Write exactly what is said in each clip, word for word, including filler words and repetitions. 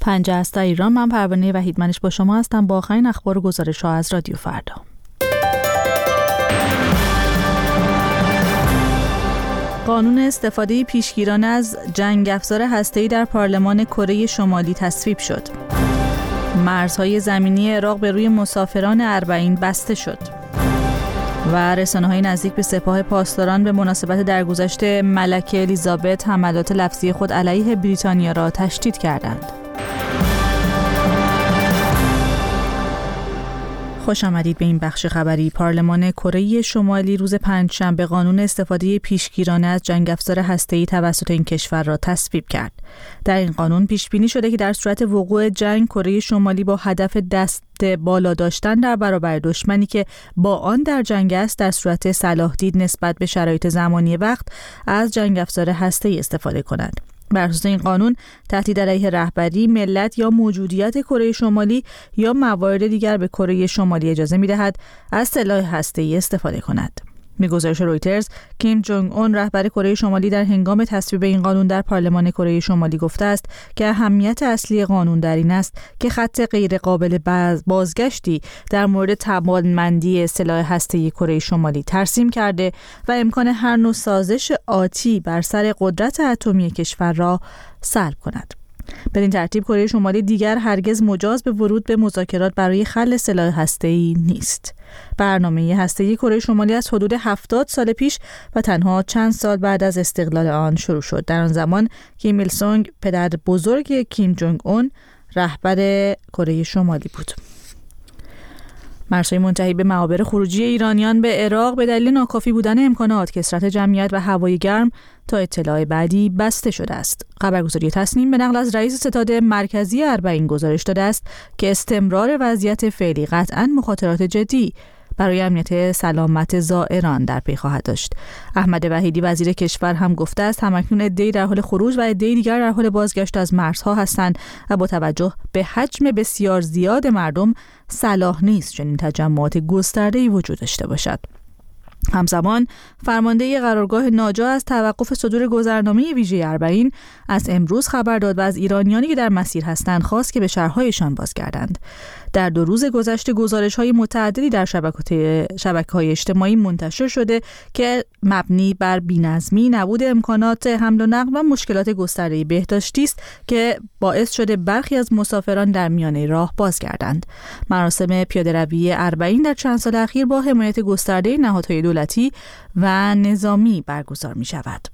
پنجاه است در ایران. من پروانه وحیدمنش با شما هستم با آخرین اخبار و گزارش‌ها از رادیو فردا. قانون استفاده پیشگیرانه از جنگ افزار هسته‌ای در پارلمان کره شمالی تصویب شد. مرزهای زمینی عراق به روی مسافران اربعین بسته شد. و رسانه‌های نزدیک به سپاه پاسداران به مناسبت درگذشت ملکه الیزابت حملات لفظی خود علیه بریتانیا را تشدید کردند. خوش آمدید به این بخش خبری. پارلمان کره شمالی روز پنجشنبه قانون استفاده پیشگیرانه از جنگ افزار هسته‌ای توسط این کشور را تصویب کرد. در این قانون پیش بینی شده که در صورت وقوع جنگ کره شمالی با هدف دست بالا داشتن در برابر دشمنی که با آن در جنگ است در صورت صلاح دید نسبت به شرایط زمانی وقت از جنگ افزار هسته‌ای استفاده کند. بر اساس این قانون تهدید علیه رهبری، ملت یا موجودیت کره شمالی یا موارد دیگر به کره شمالی اجازه می‌دهد از سلاح هسته‌ای استفاده کند. به گزارش رویترز، کیم جونگ اون رهبر کره شمالی در هنگام تصویب این قانون در پارلمان کره شمالی گفته است که اهمیت اصلی قانون در این است که خط غیر قابل بازگشتی در مورد توانمندی سلاح هسته‌ای کره شمالی ترسیم کرده و امکان هر نوع سازش آتی بر سر قدرت اتمی کشور را سلب کند. بدین ترتیب کره شمالی دیگر هرگز مجاز به ورود به مذاکرات برای خلع سلاح هسته‌ای نیست. برنامه هسته‌ای کره شمالی از حدود هفتاد سال پیش و تنها چند سال بعد از استقلال آن شروع شد. در آن زمان کیم ایل سونگ پدر بزرگ کیم جونگ اون رهبر کره شمالی بود. مرزهای منتهی به معابر خروجی ایرانیان به عراق به دلیل ناکافی بودن امکانات، کثرت جمعیت و هوای گرم تا اطلاع بعدی بسته شده است. خبرگزاری تصنیم به نقل از رئیس ستاد مرکزی اربعین گزارش داده است که استمرار وضعیت فعلی قطعاً مخاطرات جدی برای امنیت سلامت زائران در پی خواهد داشت. احمد وحیدی وزیر کشور هم گفته است همکنون عده‌ای در حال خروج و عده‌ای دیگر در حال بازگشت از مرزها هستند و با توجه به حجم بسیار زیاد مردم صلاح نیست چنین تجمعات گسترده‌ای وجود داشته باشد. همزمان فرمانده قرارگاه ناجا از توقف صدور گذرنامه ویژه اربعین از امروز خبر داد و از ایرانیانی که در مسیر هستند خواست که به شهرهایشان بازگردند. در دو روز گذشته گزارش‌های متعددی در شبکه‌های اجتماعی منتشر شده که مبنی بر بی‌نظمی، نبود امکانات حمل و نقل و مشکلات گسترده بهداشتی است که باعث شده برخی از مسافران در میانه راه بازگردند. مراسم پیاده‌روی اربعین در چند سال اخیر با حمایت گسترده نهادهای دولتی و نظامی برگزار می‌شود.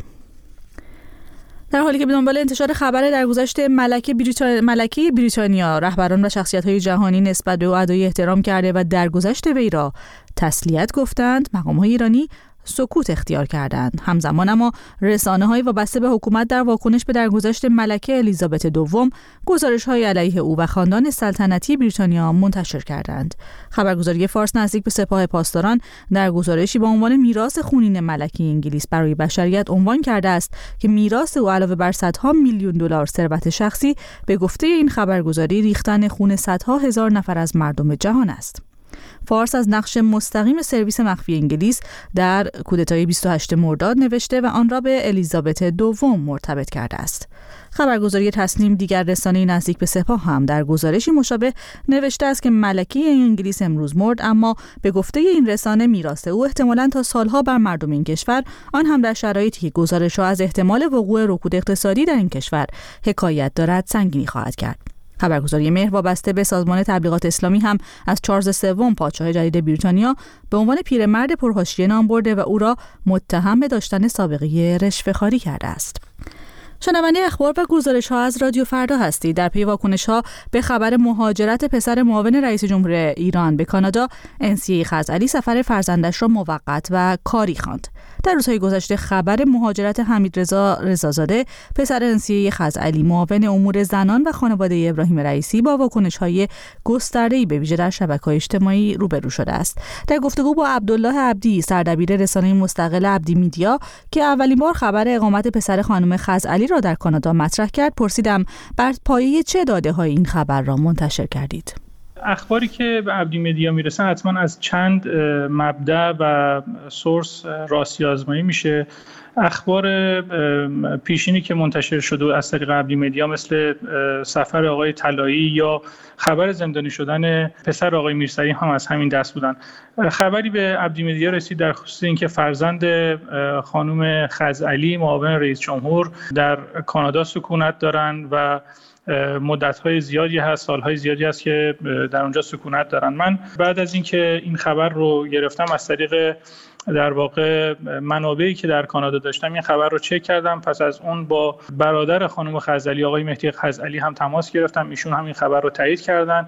در حالی که به دنبال انتشار خبر درگذشت ملکه بریتانیا ملکه بریتانیا رهبران و شخصیت‌های جهانی نسبت به او ادای احترام کرده و درگذشت وی را تسلیت گفتند، مقام‌های ایرانی سکوت اختیار کردند. همزمان اما رسانه‌های وابسته به حکومت در واکنش به درگذشت ملکه الیزابت دوم گزارش‌های علیه او و خاندان سلطنتی بریتانیا منتشر کردند. خبرگزاری فارس نزدیک به سپاه پاسداران در گزارشی با عنوان میراث خونین ملکه انگلیس برای بشریت عنوان کرده است که میراث او علاوه بر صدها میلیون دلار ثروت شخصی به گفته این خبرگزاری ریختن خون صدها هزار نفر از مردم جهان است. فارس از نقش مستقیم سرویس مخفی انگلیس در کودتای بیست و هشتم مرداد نوشته و آن را به الیزابت دوم مرتبط کرده است. خبرگزاری تصنیم دیگر رسانه نزدیک به سپاه هم در گزارشی مشابه نوشته است که ملکه انگلیس امروز مرد، اما به گفته این رسانه میراث او احتمالاً تا سالها بر مردم این کشور، آن هم در شرایطی که گزارش‌ها از احتمال وقوع رکود اقتصادی در این کشور حکایت دارد، سنگینی خواهد کرد. خبرگزاری مهر وابسته به سازمان تبلیغات اسلامی هم از چارلز سوم پادشاه جدید بریتانیا به عنوان پیرمرد پرحاشیه نام برده و او را متهم به داشتن سابقه رشوه‌خواری کرده است. شنونده اخبار و گزارش‌ها از رادیو فردا هستید. در پی واکنش‌ها به خبر مهاجرت پسر معاون رئیس جمهور ایران به کانادا، انسی خزعلی سفر فرزندش را موقت و کاری خواند. در روزهای گذشته خبر مهاجرت حمیدرضا رضازاده پسر انسی خزعلی معاون امور زنان و خانواده ابراهیم رئیسی با واکنش‌های گسترده‌ای به ویژه در شبکه‌های اجتماعی روبرو شده است. در گفتگو با عبدالله عبدی، سردبیر رسانه مستقل عبدی میدیا که اولین بار خبر اقامت پسر خانم خزعلی را در کانادا مطرح کرد، پرسیدم بر پایه چه داده‌های این خبر را منتشر کردید؟ اخباری که به عبدی مدیا میرسن حتما از چند مبدأ و سورس راستی آزمایی میشه. اخبار پیشینی که منتشر شده از طریق ابری مدیا مثل سفر آقای طلایی یا خبر زندانی شدن پسر آقای میرسری هم از همین دست بودن. خبری به ابری مدیا رسید در خصوص اینکه فرزند خانم خزعلی معاون رئیس جمهور در کانادا سکونت دارن و مدت‌های زیادی هست، سال‌های زیادی هست که در اونجا سکونت دارن. من بعد از اینکه این خبر رو گرفتم از طریق در واقع منابعی که در کانادا داشتم این خبر رو چک کردم. پس از اون با برادر خانم خزعلی آقای مهدی خزعلی هم تماس گرفتم، ایشون هم این خبر رو تایید کردن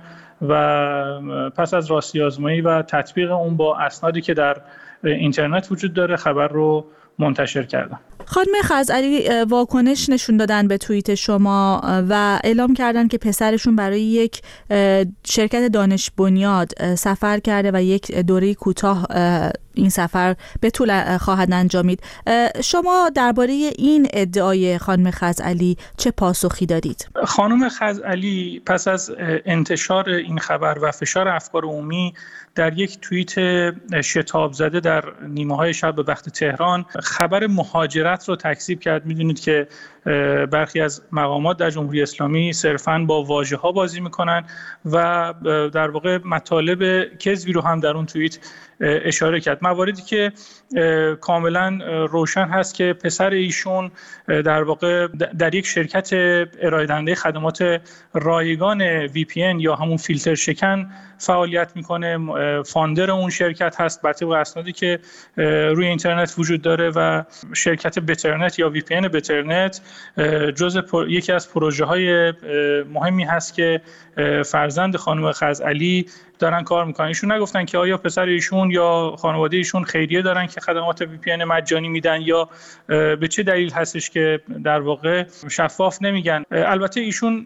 و پس از راستی آزمایی و تطبیق اون با اسنادی که در اینترنت وجود داره خبر رو منتشر کردم. خانم خزعلی واکنش نشون دادن به توییت شما و اعلام کردن که پسرشون برای یک شرکت دانش بنیاد سفر کرده و یک دوره کوتاه این سفر به طول خواهد انجامید. شما درباره این ادعای خانم خزعلی چه پاسخی دادید؟ خانم خزعلی پس از انتشار این خبر و فشار افکار عمومی در یک توییت شتاب زده در نیمه‌های شب به وقت تهران خبر مهاجرت رو تکذیب کرد. میدونید که برخی از مقامات در جمهوری اسلامی صرفاً با واژه‌ها بازی میکنن و در واقع مطالب کذبی رو هم در اون توییت اشاره کرد. مواردی که کاملا روشن هست که پسر ایشون در واقع در یک شرکت ارائه دهنده خدمات رایگان وی پی ان یا همون فیلتر شکن فعالیت میکنه، فاندر اون شرکت هست بر طبق اسنادی که روی اینترنت وجود داره و شرکت بترنت یا وی پی ان بترنت جزء یکی از پروژه های مهمی هست که فرزند خانم خزعلی دارن کار میکنن. ایشون نگفتن که آیا پسر ایشون یا خانواده ایشون خیریه دارن که خدمات وی پی ان مجانی میدن یا به چه دلیل هستش که در واقع شفاف نمیگن. البته ایشون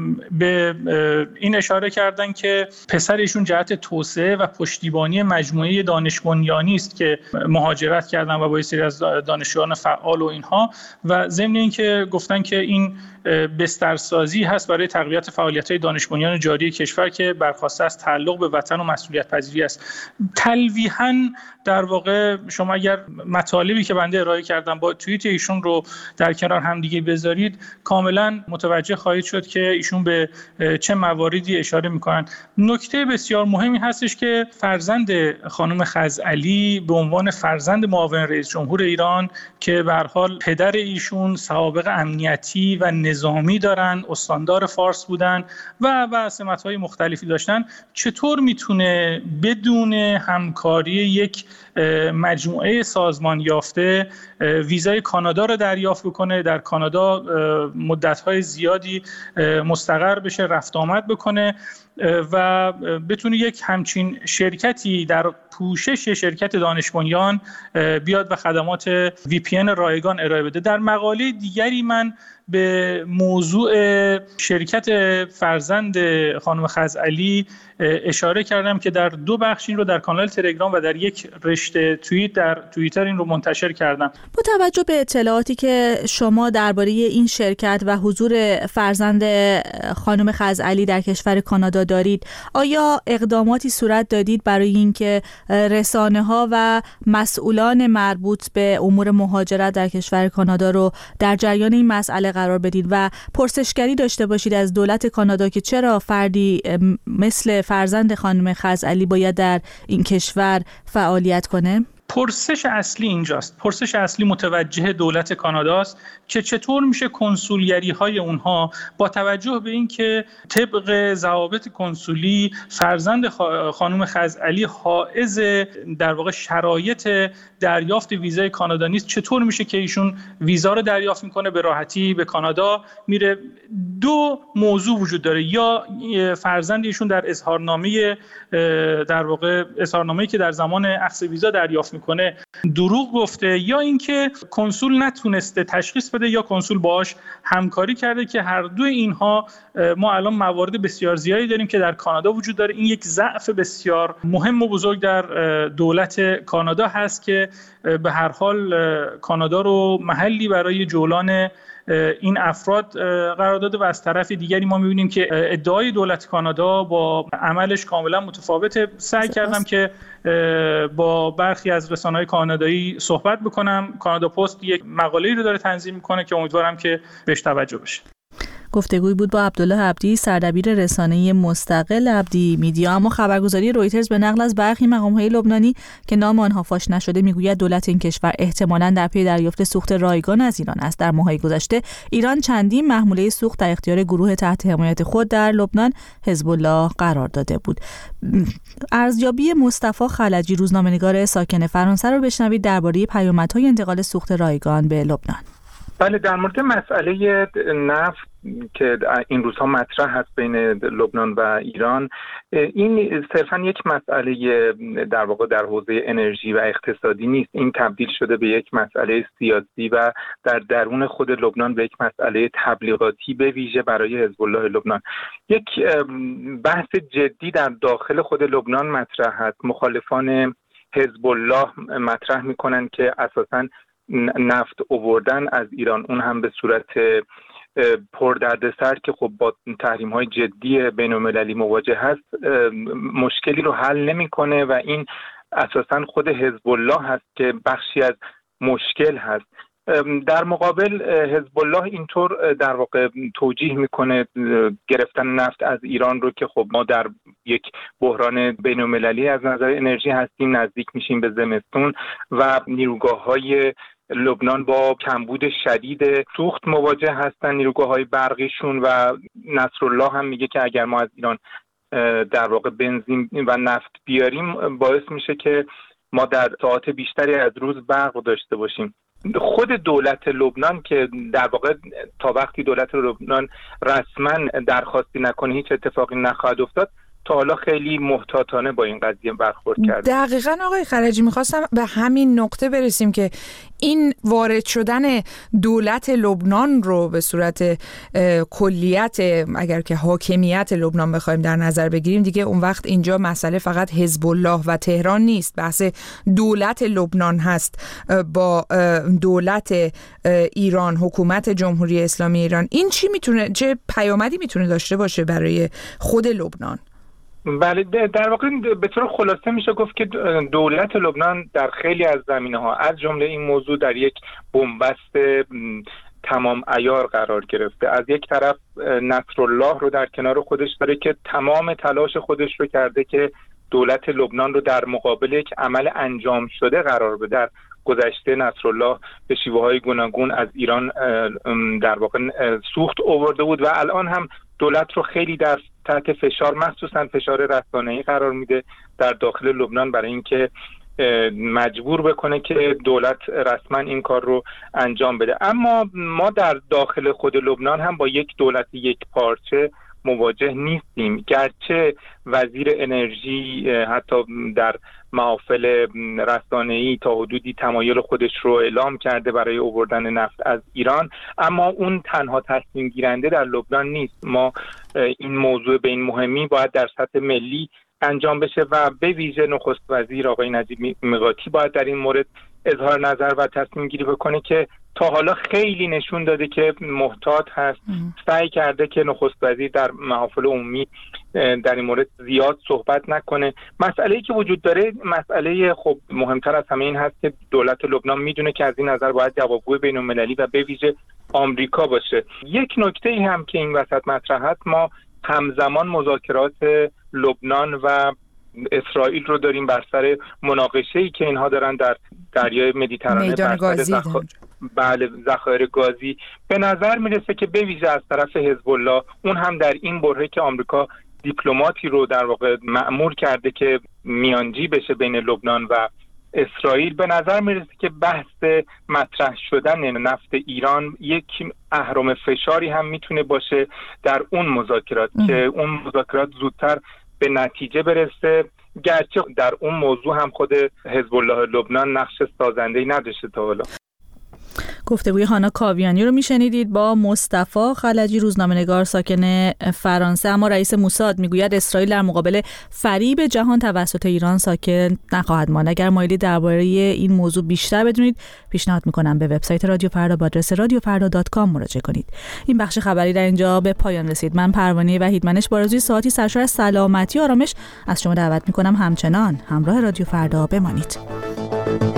به این اشاره کردن که پسر ایشون جهت توسعه و پشتیبانی مجموعه دانش بنیانی است که مهاجرت کردن و با سری از دانشجویان فعال و اینها و ضمن اینکه گفتن که این بسترسازی هست برای تقویت فعالیت‌های دانش بنیان جاری کشور که برخواسته از تعلق به وطن و مسئولیت پذیری است. تلویحاً در واقع شما اگر مطالبی که بنده ارائه کردم با توییت ایشون رو در کنار هم دیگه بذارید کاملا متوجه خواهید شد که ایشون به چه مواردی اشاره میکنن. نکته بسیار مهمی هستش که فرزند خانم خزعلی به عنوان فرزند معاون رئیس جمهور ایران که به هر حال پدر ایشون سوابق امنیتی و نظامی دارن، استاندار فارس بودن و و سمت‌های مختلفی داشتن، چطور میتونه بدون همکاری یک مجموعه سازمان یافته ویزای کانادا رو دریافت بکنه، در کانادا مدت‌های زیادی مستقر بشه، رفت آمد بکنه و بتونه یک همچین شرکتی در پوشش شرکت دانش بنیان بیاد و خدمات وی پی ان رایگان ارائه بده. در مقاله دیگری من به موضوع شرکت فرزند خانم خزعلی اشاره کردم که در دو بخش این رو در کانال تلگرام و در یک رشته توییت در توییتر این رو منتشر کردم. با توجه به اطلاعاتی که شما درباره این شرکت و حضور فرزند خانم خزعلی در کشور کانادا دارید، آیا اقداماتی صورت دادید برای اینکه رسانه‌ها و مسئولان مربوط به امور مهاجرت در کشور کانادا رو در جریان این مسئله قرار بدید و پرسشگری داشته باشید از دولت کانادا که چرا فردی مثل فرزند خانم خزعلی باید در این کشور فعالیت کنه؟ پرسش اصلی اینجاست. پرسش اصلی متوجه دولت کاناداست که چطور میشه کنسولگری های اونها با توجه به اینکه طبق ضوابط کنسولی فرزند خانم خزعلی حائز در واقع شرایط دریافت ویزای کانادا نیست، چطور میشه که ایشون ویزا رو دریافت میکنه به راحتی به کانادا میره؟ دو موضوع وجود داره، یا فرزند ایشون در اظهارنامه در واقع اظهارنامه‌ای که در زمان اخذ ویزا دریافت میکنه دروغ گفته، یا اینکه کنسول نتونسته تشخیص بده یا کنسول باهاش همکاری کرده که هر دو اینها ما الان موارد بسیار زیادی داریم که در کانادا وجود داره. این یک ضعف بسیار مهم و بزرگ در دولت کانادا هست که به هر حال کانادا رو محلی برای جولان این افراد قرار داده و از طرف دیگری ما می‌بینیم که ادعای دولت کانادا با عملش کاملا متفاوته. سعی کردم که با برخی از رسانه‌های کانادایی صحبت بکنم. کانادا پست یک مقاله‌ای رو داره تنظیم می‌کنه که امیدوارم که بهش توجه بشه. گفتگوی بود با عبدالله عبدی، سردبیر رسانه مستقل عبدی میدیا. اما خبرگزاری رویترز به نقل از برخی مقام‌های لبنانی که نام آنها فاش نشده میگوید دولت این کشور احتمالاً در پی دریافت سوخت رایگان از ایران است. در ماه‌های گذشته ایران چندین محموله سوخت در اختیار گروه تحت حمایت خود در لبنان حزب الله قرار داده بود. ارزیابی مصطفی خلجی، روزنامه‌نگار ساکن فرانسه، رو بشنوید درباره پیامدهای انتقال سوخت رایگان به لبنان. بله، در مورد مسئله نفت که این روزها مطرح هست بین لبنان و ایران، این صرفا یک مسئله در واقع در حوزه انرژی و اقتصادی نیست. این تبدیل شده به یک مسئله سیاسی و در درون خود لبنان به یک مسئله تبلیغاتی به ویژه برای حزب الله لبنان. یک بحث جدی در داخل خود لبنان مطرح هست. مخالفان حزب الله مطرح میکنن که اساساً نفت آوردن از ایران، اون هم به صورت پردردسر که خب با تحریم‌های جدی بین‌المللی مواجه هست، مشکلی رو حل نمی‌کنه و این اساساً خود حزب الله هست که بخشی از مشکل هست. در مقابل حزب الله اینطور در واقع توجیه میکنه گرفتن نفت از ایران رو که خب ما در یک بحران بین‌المللی از نظر انرژی هستیم، نزدیک میشیم به زمستون و نیروگاه‌های لبنان با کمبود شدید سوخت مواجه هستن، نیروگاه‌های برقیشون، و نصرالله هم میگه که اگر ما از ایران در واقع بنزین و نفت بیاریم باعث میشه که ما در ساعات بیشتری از روز برق داشته باشیم. خود دولت لبنان که در واقع تا وقتی دولت لبنان رسما درخواستی نکنه هیچ اتفاقی نخواهد افتاد، تا حالا خیلی محتاطانه با این قضیه برخورد کرده. دقیقاً آقای خلجی، میخواستم به همین نقطه برسیم که این وارد شدن دولت لبنان رو به صورت کلیت، اگر که حاکمیت لبنان بخوایم در نظر بگیریم، دیگه اون وقت اینجا مسئله فقط حزب الله و تهران نیست، بحث دولت لبنان هست با دولت ایران، حکومت جمهوری اسلامی ایران. این چی میتونه، چه پیامدی میتونه داشته باشه برای خود لبنان؟ بله، در واقع به طور خلاصه میشه گفت که دولت لبنان در خیلی از زمینه‌ها از جمله این موضوع در یک بنبست تمام عیار قرار گرفته. از یک طرف نصرالله رو در کنار خودش داره که تمام تلاش خودش رو کرده که دولت لبنان رو در مقابل یک عمل انجام شده قرار بده. در گذشته نصرالله به شیوه‌های گوناگون از ایران در واقع سوخت آورده بود و الان هم دولت رو خیلی در تحت فشار، مخصوصا فشار رسانه‌ای قرار میده در داخل لبنان برای اینکه مجبور بکنه که دولت رسما این کار رو انجام بده. اما ما در داخل خود لبنان هم با یک دولت یک پارچه مواجه نیستیم، گرچه وزیر انرژی حتی در محافل رسانه‌ای تا حدودی تمایل خودش رو اعلام کرده برای آوردن نفت از ایران، اما اون تنها تصمیم گیرنده در لبنان نیست. ما این موضوع به این مهمی باید در سطح ملی انجام بشه و به ویژه نخست وزیر آقای نجیب میقاتی باید در این مورد اظهار نظر و تصمیم گیری بکنه که تا حالا خیلی نشون داده که محتاط هست. سعی کرده که نخست وزیر در محافل عمومی در این مورد زیاد صحبت نکنه. مسئله‌ای که وجود داره، مسئله خب مهمتر از همه این هست که دولت لبنان میدونه که از این نظر باید جوابگوی بین‌المللی و به ویژه آمریکا باشه. یک نکته‌ای هم که این وسط مطرح هست، ما همزمان مذاکرات لبنان و اسرائیل رو داریم بر سر مناقشه‌ای که اینها دارن در دریای مدیترانه بر سر بله ذخایر گازی. به نظر میرسه که به ویژه از طرف حزب الله، اون هم در این بره که آمریکا دیپلماتی رو در واقع مأمور کرده که میانجی بشه بین لبنان و اسرائیل، به نظر میرسه که بحث مطرح شدن نفت ایران یک اهرم فشاری هم میتونه باشه در اون مذاکرات ام. که اون مذاکرات زودتر به نتیجه برسه، گرچه در اون موضوع هم خود حزب الله لبنان نقش سازنده‌ای نداشته تا حالا. گفتگوی هانا کاویانی رو میشنیدید با مصطفی خلجی، روزنامه‌نگار ساکن فرانسه. اما رئیس موساد میگوید اسرائیل در مقابل فریب جهان توسط ایران ساکت نخواهد ماند. اگر مایلی درباره این موضوع بیشتر بدونید پیشنهاد میکنم به وبسایت رادیو فردا با آدرس رادیو فردا دات کام مراجعه کنید. این بخش خبری در اینجا به پایان رسید. من پروانه وحیدمنش با آرزوی ساعتی سرشار از سلامتی و آرامش از شما دعوت میکنم همچنان همراه رادیو فردا بمانید.